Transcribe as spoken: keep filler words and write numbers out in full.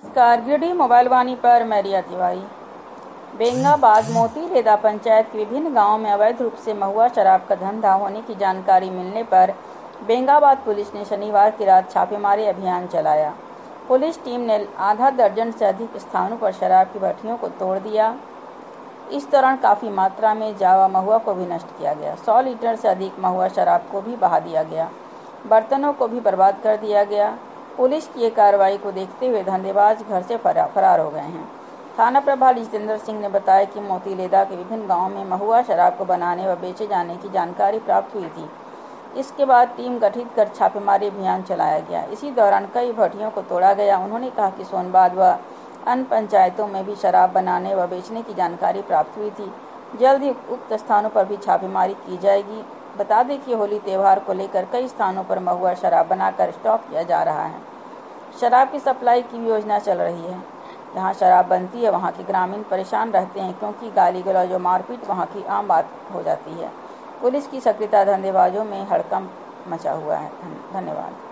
कारगिडी mobile वाणी पर मैरिया तिवारी। बेंगाबाद मोतीलेदा पंचायत के विभिन्न गांवों में अवैध रूप से महुआ शराब का धंधा होने की जानकारी मिलने पर बेंगाबाद पुलिस ने शनिवार की रात छापेमारी अभियान चलाया। पुलिस टीम ने आधा दर्जन से अधिक स्थानों पर शराब की भट्टियों को तोड़ दिया। इस दौरान काफी मात्रा में जावा महुआ को भी नष्ट किया गया। सौ लीटर से अधिक महुआ शराब को भी बहा दिया गया। बर्तनों को भी बर्बाद कर दिया गया। पुलिस की ये कार्रवाई को देखते हुए धंधेबाज घर से फरार हो गए हैं। थाना प्रभारी जितेंद्र सिंह ने बताया कि मोतीलेदा के विभिन्न गांवों में महुआ शराब को बनाने व बेचे जाने की जानकारी प्राप्त हुई थी। इसके बाद टीम गठित कर छापेमारी अभियान चलाया गया। इसी दौरान कई भट्टियों को तोड़ा गया। उन्होंने कहा कि सोनबाद व अन्य पंचायतों में भी शराब बनाने व बेचने की जानकारी प्राप्त हुई थी। जल्द ही उक्त स्थानों पर भी छापेमारी की जाएगी। बता दें कि होली त्यौहार को लेकर कई स्थानों पर महुआ शराब बनाकर स्टॉक किया जा रहा है। शराब की सप्लाई की भी योजना चल रही है। जहां शराब बनती है वहां के ग्रामीण परेशान रहते हैं, क्योंकि गाली गलौज और मारपीट वहां की आम बात हो जाती है। पुलिस की सक्रियता धंधेबाजों में हड़कंप मचा हुआ है। धन्यवाद।